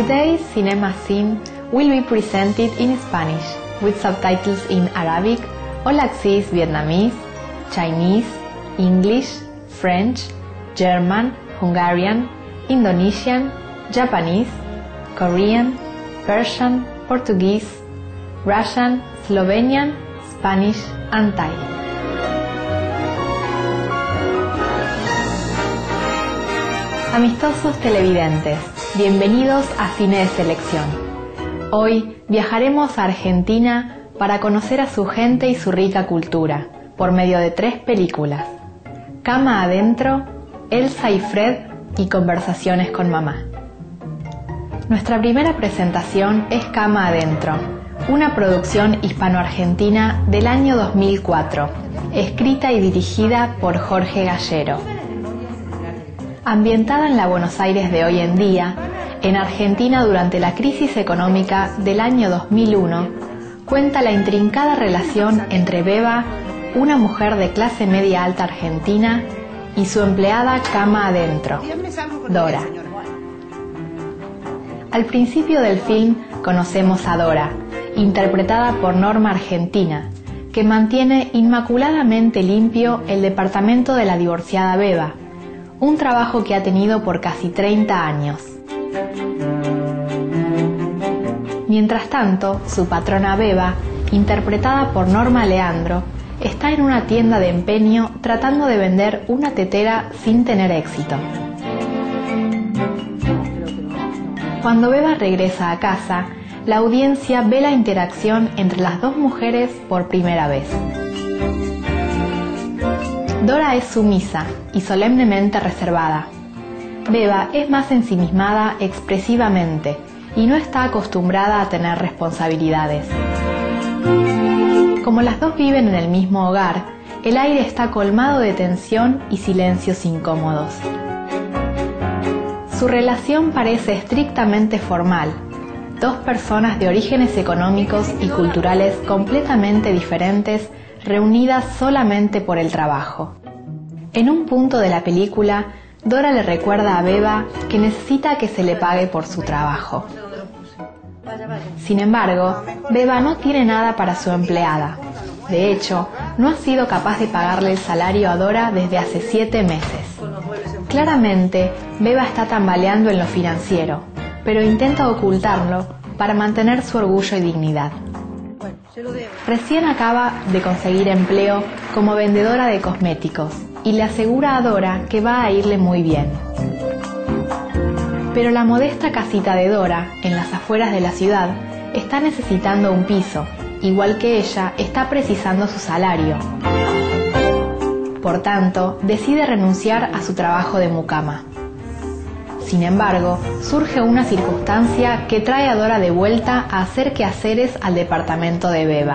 Today's cinema scene will be presented in Spanish, with subtitles in Arabic, all access Vietnamese, Chinese, English, French, German, Hungarian, Indonesian, Japanese, Korean, Persian, Portuguese, Russian, Slovenian, Spanish, and Thai. Amistosos televidentes, bienvenidos a Cine de Selección. Hoy viajaremos a Argentina para conocer a su gente y su rica cultura, por medio de 3 películas: Cama Adentro, Elsa y Fred y Conversaciones con Mamá. Nuestra primera presentación es Cama Adentro, una producción hispano-argentina del año 2004, escrita y dirigida por Jorge Gallero. Ambientada en la Buenos Aires de hoy en día, en Argentina durante la crisis económica del año 2001, cuenta la intrincada relación entre Beba, una mujer de clase media alta argentina, y su empleada Cama Adentro, Dora. Al principio del film conocemos a Dora, interpretada por Norma Argentina, que mantiene inmaculadamente limpio el departamento de la divorciada Beba, un trabajo que ha tenido por casi 30 años. Mientras tanto, su patrona Beba, interpretada por Norma Leandro, está en una tienda de empeño tratando de vender una tetera sin tener éxito. Cuando Beba regresa a casa, la audiencia ve la interacción entre las dos mujeres por primera vez. Dora es sumisa y solemnemente reservada. Beba es más ensimismada expresivamente y no está acostumbrada a tener responsabilidades. Como las dos viven en el mismo hogar, el aire está colmado de tensión y silencios incómodos. Su relación parece estrictamente formal. Dos personas de orígenes económicos y culturales completamente diferentes reunidas solamente por el trabajo. En un punto de la película, Dora le recuerda a Beba que necesita que se le pague por su trabajo. Sin embargo, Beba no tiene nada para su empleada. De hecho, no ha sido capaz de pagarle el salario a Dora desde hace 7 meses. Claramente, Beba está tambaleando en lo financiero, pero intenta ocultarlo para mantener su orgullo y dignidad. Recién acaba de conseguir empleo como vendedora de cosméticos y le asegura a Dora que va a irle muy bien. Pero la modesta casita de Dora, en las afueras de la ciudad, está necesitando un piso, igual que ella está precisando su salario. Por tanto, decide renunciar a su trabajo de mucama. Sin embargo, surge una circunstancia que trae a Dora de vuelta a hacer quehaceres al departamento de Beba.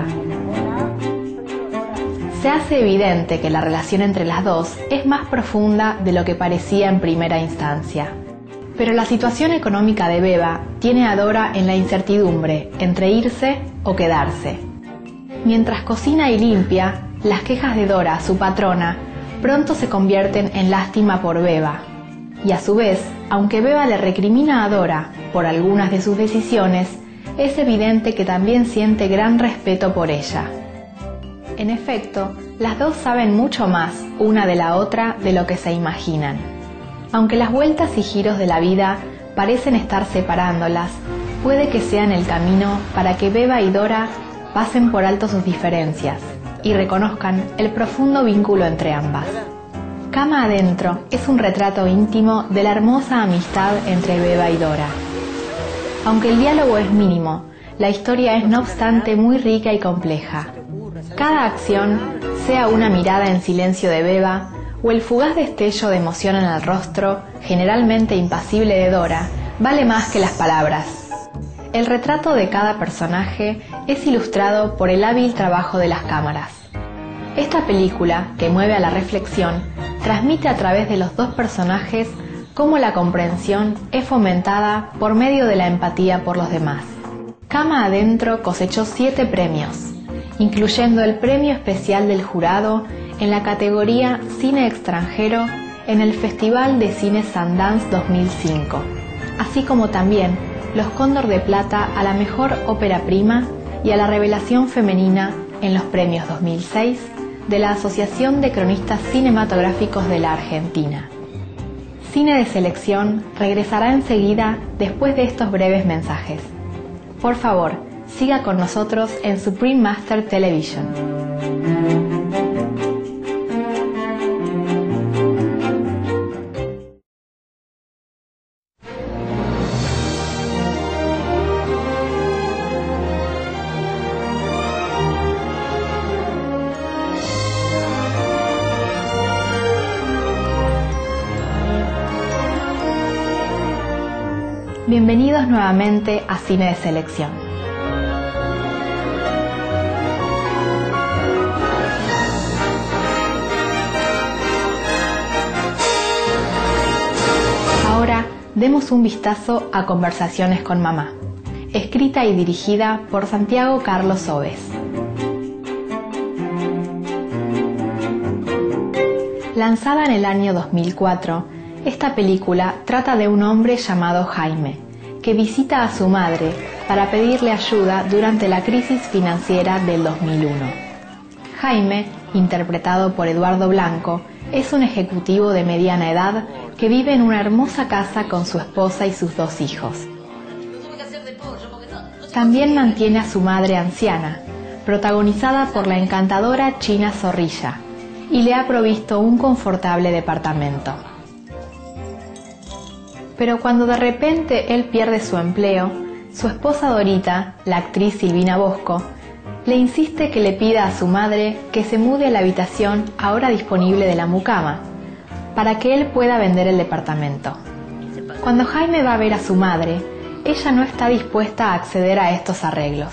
Se hace evidente que la relación entre las dos es más profunda de lo que parecía en primera instancia. Pero la situación económica de Beba tiene a Dora en la incertidumbre entre irse o quedarse. Mientras cocina y limpia, las quejas de Dora, su patrona, pronto se convierten en lástima por Beba. Y a su vez, aunque Beba le recrimina a Dora por algunas de sus decisiones, es evidente que también siente gran respeto por ella. En efecto, las dos saben mucho más una de la otra de lo que se imaginan. Aunque las vueltas y giros de la vida parecen estar separándolas, puede que sean el camino para que Beba y Dora pasen por alto sus diferencias y reconozcan el profundo vínculo entre ambas. Cama Adentro es un retrato íntimo de la hermosa amistad entre Beba y Dora. Aunque el diálogo es mínimo, la historia es no obstante muy rica y compleja. Cada acción, sea una mirada en silencio de Beba o el fugaz destello de emoción en el rostro, generalmente impasible de Dora, vale más que las palabras. El retrato de cada personaje es ilustrado por el hábil trabajo de las cámaras. Esta película, que mueve a la reflexión, transmite a través de los dos personajes cómo la comprensión es fomentada por medio de la empatía por los demás. Cama Adentro cosechó 7 premios, incluyendo el premio especial del jurado en la categoría Cine Extranjero en el Festival de Cine Sundance 2005, así como también los Cóndor de Plata a la mejor ópera prima y a la revelación femenina en los premios 2006 de la Asociación de Cronistas Cinematográficos de la Argentina. Cine de Selección regresará enseguida después de estos breves mensajes. Por favor, siga con nosotros en Supreme Master Television. Bienvenidos nuevamente a Cine de Selección. Ahora demos un vistazo a Conversaciones con Mamá, escrita y dirigida por Santiago Carlos Sobes. Lanzada en el año 2004, esta película trata de un hombre llamado Jaime, que visita a su madre para pedirle ayuda durante la crisis financiera del 2001. Jaime, interpretado por Eduardo Blanco, es un ejecutivo de mediana edad que vive en una hermosa casa con su esposa y sus 2 hijos. También mantiene a su madre anciana, protagonizada por la encantadora China Zorrilla, y le ha provisto un confortable departamento. Pero cuando de repente él pierde su empleo, su esposa Dorita, la actriz Silvina Bosco, le insiste que le pida a su madre que se mude a la habitación ahora disponible de la mucama, para que él pueda vender el departamento. Cuando Jaime va a ver a su madre, ella no está dispuesta a acceder a estos arreglos.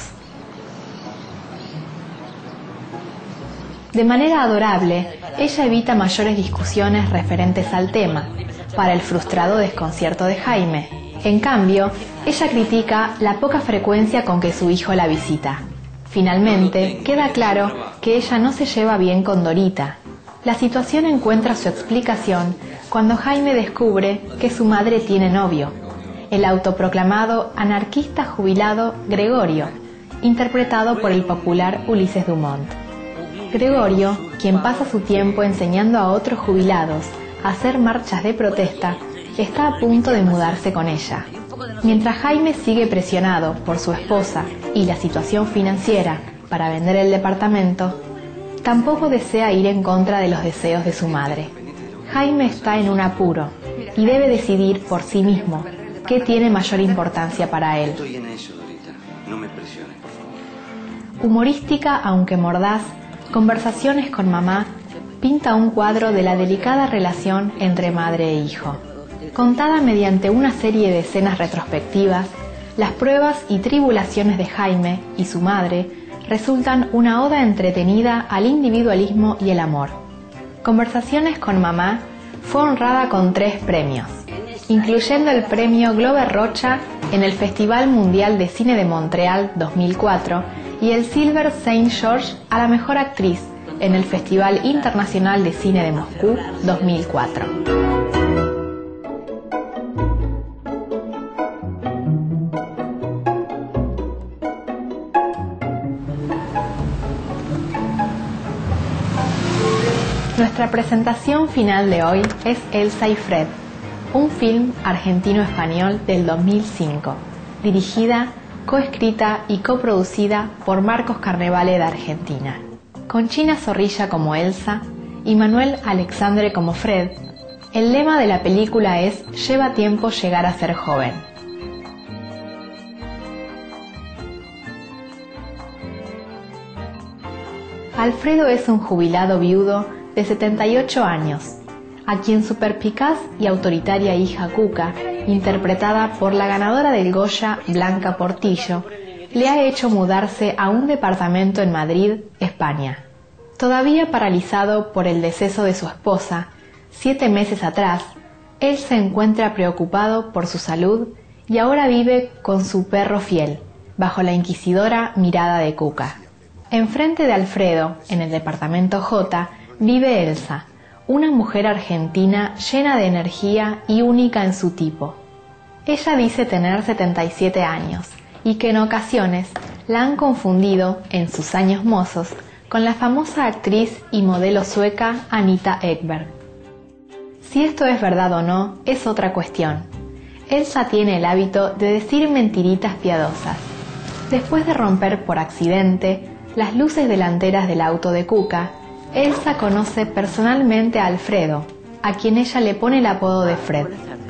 De manera adorable, ella evita mayores discusiones referentes al tema, para el frustrado desconcierto de Jaime. En cambio, ella critica la poca frecuencia con que su hijo la visita. Finalmente, queda claro que ella no se lleva bien con Dorita. La situación encuentra su explicación cuando Jaime descubre que su madre tiene novio, el autoproclamado anarquista jubilado Gregorio, interpretado por el popular Ulises Dumont. Gregorio, quien pasa su tiempo enseñando a otros jubilados a hacer marchas de protesta, está a punto de mudarse con ella. Mientras Jaime sigue presionado por su esposa y la situación financiera para vender el departamento, tampoco desea ir en contra de los deseos de su madre. Jaime está en un apuro y debe decidir por sí mismo qué tiene mayor importancia para él. Humorística aunque mordaz, Conversaciones con Mamá pinta un cuadro de la delicada relación entre madre e hijo. Contada mediante una serie de escenas retrospectivas, las pruebas y tribulaciones de Jaime y su madre resultan una oda entretenida al individualismo y el amor. Conversaciones con Mamá fue honrada con 3 premios, incluyendo el premio Glover Rocha en el Festival Mundial de Cine de Montreal 2004 y el Silver Saint George a la mejor actriz en el Festival Internacional de Cine de Moscú 2004. Nuestra presentación final de hoy es Elsa y Fred, un film argentino-español del 2005, dirigida, coescrita y coproducida por Marcos Carnevale de Argentina. Con China Zorrilla como Elsa y Manuel Alexandre como Fred, el lema de la película es «Lleva tiempo llegar a ser joven». Alfredo es un jubilado viudo de 78 años, a quien su perspicaz y autoritaria hija Cuca, interpretada por la ganadora del Goya Blanca Portillo, le ha hecho mudarse a un departamento en Madrid, España. Todavía paralizado por el deceso de su esposa, 7 meses atrás, él se encuentra preocupado por su salud y ahora vive con su perro fiel, bajo la inquisidora mirada de Cuca. Enfrente de Alfredo, en el departamento J, vive Elsa, una mujer argentina llena de energía y única en su tipo. Ella dice tener 77 años y que en ocasiones la han confundido, en sus años mozos, con la famosa actriz y modelo sueca Anita Ekberg. Si esto es verdad o no, es otra cuestión. Elsa tiene el hábito de decir mentiritas piadosas. Después de romper por accidente las luces delanteras del auto de Cuca, Elsa conoce personalmente a Alfredo, a quien ella le pone el apodo de Fred.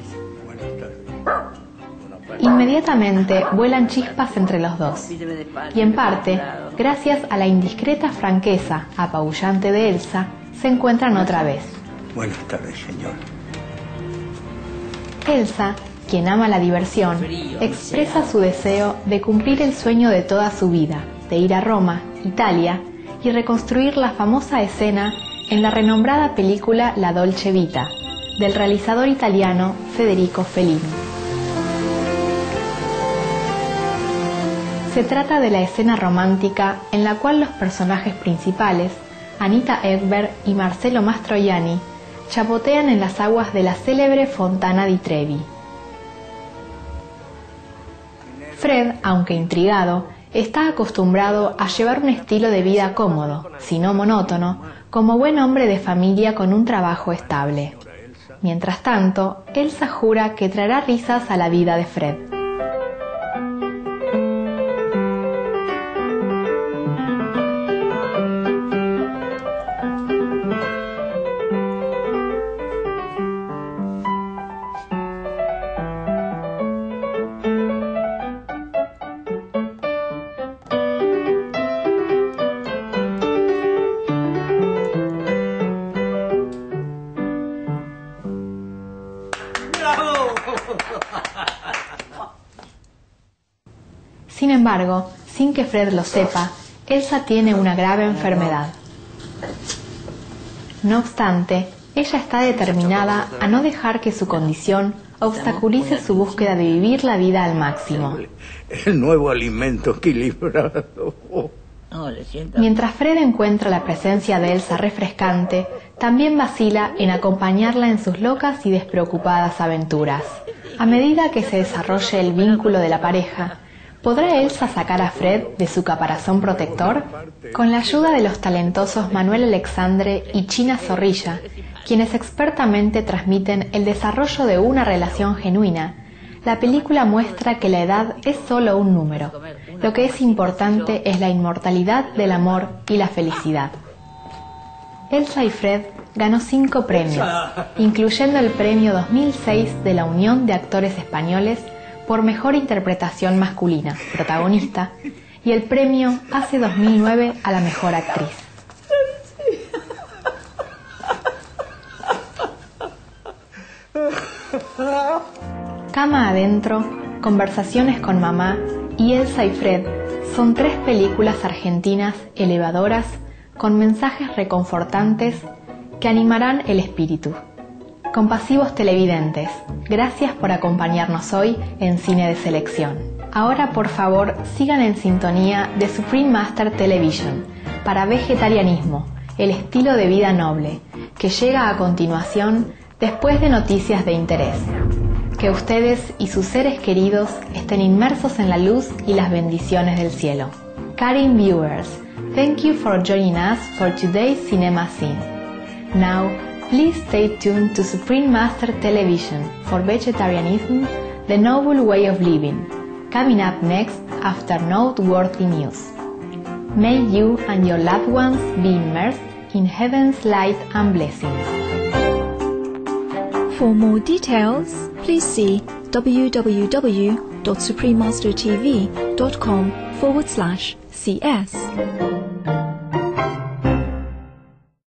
Inmediatamente vuelan chispas entre los dos, y en parte, gracias a la indiscreta franqueza apabullante de Elsa, se encuentran otra vez. Buenas tardes, señor. Elsa, quien ama la diversión, expresa su deseo de cumplir el sueño de toda su vida, de ir a Roma, Italia, y reconstruir la famosa escena en la renombrada película La Dolce Vita, del realizador italiano Federico Fellini. Se trata de la escena romántica en la cual los personajes principales, Anita Ekberg y Marcello Mastroianni, chapotean en las aguas de la célebre Fontana di Trevi. Fred, aunque intrigado, está acostumbrado a llevar un estilo de vida cómodo, si no monótono, como buen hombre de familia con un trabajo estable. Mientras tanto, Elsa jura que traerá risas a la vida de Fred. Sin embargo, sin que Fred lo sepa, Elsa tiene una grave enfermedad. No obstante, ella está determinada a no dejar que su condición obstaculice su búsqueda de vivir la vida al máximo. El nuevo alimento equilibrado. Mientras Fred encuentra la presencia de Elsa refrescante, también vacila en acompañarla en sus locas y despreocupadas aventuras. A medida que se desarrolle el vínculo de la pareja, ¿podrá Elsa sacar a Fred de su caparazón protector? Con la ayuda de los talentosos Manuel Alexandre y China Zorrilla, quienes expertamente transmiten el desarrollo de una relación genuina, la película muestra que la edad es solo un número. Lo que es importante es la inmortalidad del amor y la felicidad. Elsa y Fred ganó 5 premios, incluyendo el premio 2006 de la Unión de Actores Españoles por Mejor Interpretación Masculina, protagonista, y el premio ACE 2009 a la Mejor Actriz. Cama adentro, Conversaciones con mamá y Elsa y Fred son 3 películas argentinas elevadoras con mensajes reconfortantes que animarán el espíritu. Compasivos televidentes, gracias por acompañarnos hoy en Cine de Selección. Ahora, por favor, sigan en sintonía de Supreme Master Television para Vegetarianismo, el estilo de vida noble, que llega a continuación después de Noticias de Interés. Que ustedes y sus seres queridos estén inmersos en la luz y las bendiciones del cielo. Caring viewers, thank you for joining us for today's Cinema Scene. Now, please stay tuned to Supreme Master Television for Vegetarianism, the Noble Way of Living, coming up next after noteworthy news. May you and your loved ones be immersed in heaven's light and blessings. For more details, please see www.suprememastertv.com/CS.